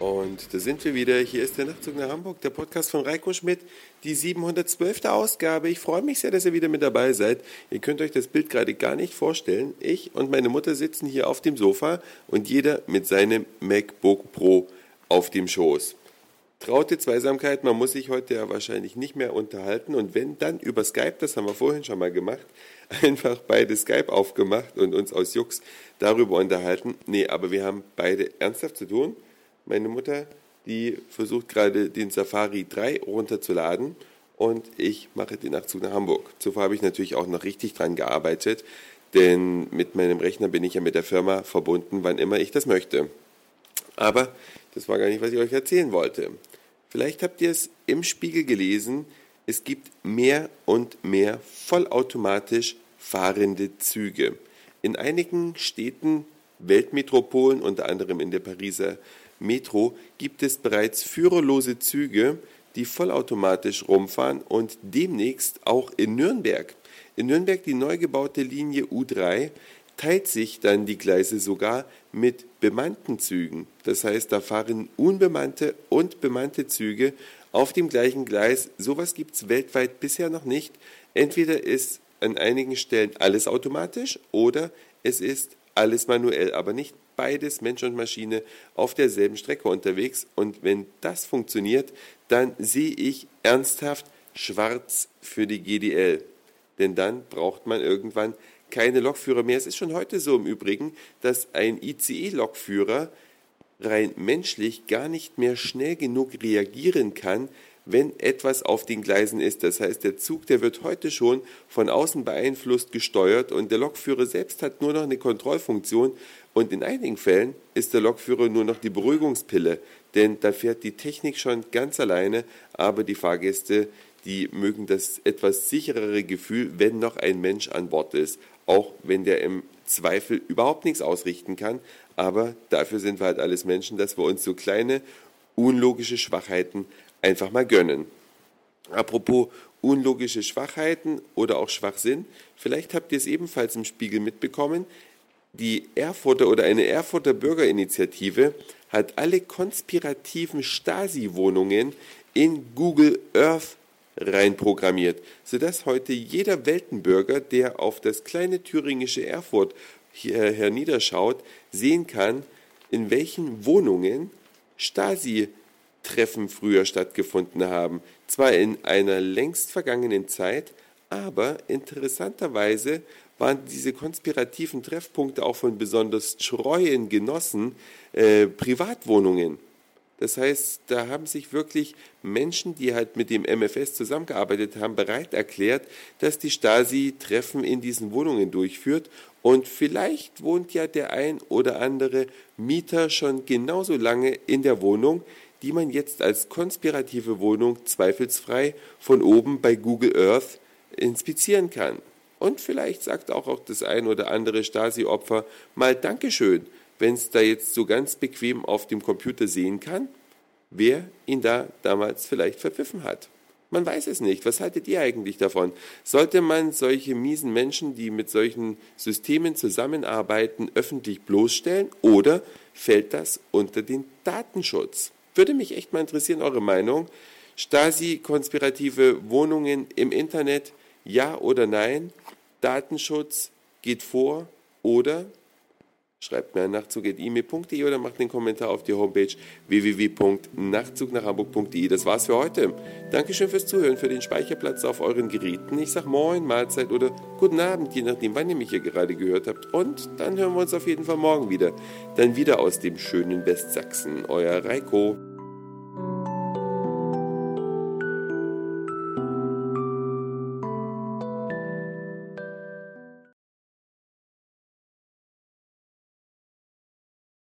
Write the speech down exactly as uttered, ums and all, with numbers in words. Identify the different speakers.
Speaker 1: Und da sind wir wieder. Hier ist der Nachtzug nach Hamburg, der Podcast von Reiko Schmidt, die siebenhundertzwölfte Ausgabe. Ich freue mich sehr, dass ihr wieder mit dabei seid. Ihr könnt euch das Bild gerade gar nicht vorstellen. Ich und meine Mutter sitzen hier auf dem Sofa und jeder mit seinem MacBook Pro auf dem Schoß. Traute Zweisamkeit, man muss sich heute ja wahrscheinlich nicht mehr unterhalten und wenn, dann über Skype, das haben wir vorhin schon mal gemacht, einfach beide Skype aufgemacht und uns aus Jux darüber unterhalten. Nee, aber wir haben beide ernsthaft zu tun. Meine Mutter, die versucht gerade den Safari drei runterzuladen und ich mache den Nachtzug nach Hamburg. Zuvor habe ich natürlich auch noch richtig dran gearbeitet, denn mit meinem Rechner bin ich ja mit der Firma verbunden, wann immer ich das möchte. Aber das war gar nicht, was ich euch erzählen wollte. Vielleicht habt ihr es im Spiegel gelesen, es gibt mehr und mehr vollautomatisch fahrende Züge. In einigen Städten, Weltmetropolen, unter anderem in der Pariser Metro, gibt es bereits führerlose Züge, die vollautomatisch rumfahren und demnächst auch in Nürnberg. In Nürnberg die neu gebaute Linie U drei teilt sich dann die Gleise sogar mit bemannten Zügen. Das heißt, da fahren unbemannte und bemannte Züge auf dem gleichen Gleis. Sowas gibt es weltweit bisher noch nicht. Entweder ist an einigen Stellen alles automatisch oder es ist alles manuell, aber nicht beides, Mensch und Maschine, auf derselben Strecke unterwegs. Und wenn das funktioniert, dann sehe ich ernsthaft schwarz für die G D L. Denn dann braucht man irgendwann keine Lokführer mehr. Es ist schon heute so im Übrigen, dass ein I C E-Lokführer rein menschlich gar nicht mehr schnell genug reagieren kann, wenn etwas auf den Gleisen ist. Das heißt, der Zug, der wird heute schon von außen beeinflusst gesteuert und der Lokführer selbst hat nur noch eine Kontrollfunktion und in einigen Fällen ist der Lokführer nur noch die Beruhigungspille, denn da fährt die Technik schon ganz alleine, aber die Fahrgäste, die mögen das etwas sicherere Gefühl, wenn noch ein Mensch an Bord ist, auch wenn der im Zweifel überhaupt nichts ausrichten kann, aber dafür sind wir halt alles Menschen, dass wir uns so kleine, unlogische Schwachheiten einfach mal gönnen. Apropos unlogische Schwachheiten oder auch Schwachsinn, vielleicht habt ihr es ebenfalls im Spiegel mitbekommen, die Erfurter oder eine Erfurter Bürgerinitiative hat alle konspirativen Stasi-Wohnungen in Google Earth reinprogrammiert, sodass heute jeder Weltenbürger, der auf das kleine thüringische Erfurt hier herniederschaut, sehen kann, in welchen Wohnungen Stasi-Treffen früher stattgefunden haben. Zwar in einer längst vergangenen Zeit, aber interessanterweise waren diese konspirativen Treffpunkte auch von besonders treuen Genossen äh, Privatwohnungen. Das heißt, da haben sich wirklich Menschen, die halt mit dem M F S zusammengearbeitet haben, bereit erklärt, dass die Stasi Treffen in diesen Wohnungen durchführt. Und vielleicht wohnt ja der ein oder andere Mieter schon genauso lange in der Wohnung, die man jetzt als konspirative Wohnung zweifelsfrei von oben bei Google Earth inspizieren kann. Und vielleicht sagt auch, auch das ein oder andere Stasi-Opfer mal Dankeschön, wenn es da jetzt so ganz bequem auf dem Computer sehen kann, wer ihn da damals vielleicht verpfiffen hat. Man weiß es nicht. Was haltet ihr eigentlich davon? Sollte man solche miesen Menschen, die mit solchen Systemen zusammenarbeiten, öffentlich bloßstellen oder fällt das unter den Datenschutz? Würde mich echt mal interessieren, eure Meinung. Stasi-konspirative Wohnungen im Internet, ja oder nein? Datenschutz geht vor oder? Schreibt mir an nachtzug at e mail punkt de oder macht einen Kommentar auf die Homepage w w w punkt nachtzug nach hamburg punkt de. Das war's für heute. Dankeschön fürs Zuhören, für den Speicherplatz auf euren Geräten. Ich sag Moin, Mahlzeit oder Guten Abend, je nachdem, wann ihr mich hier gerade gehört habt. Und dann hören wir uns auf jeden Fall morgen wieder. Dann wieder aus dem schönen Westsachsen. Euer Reiko.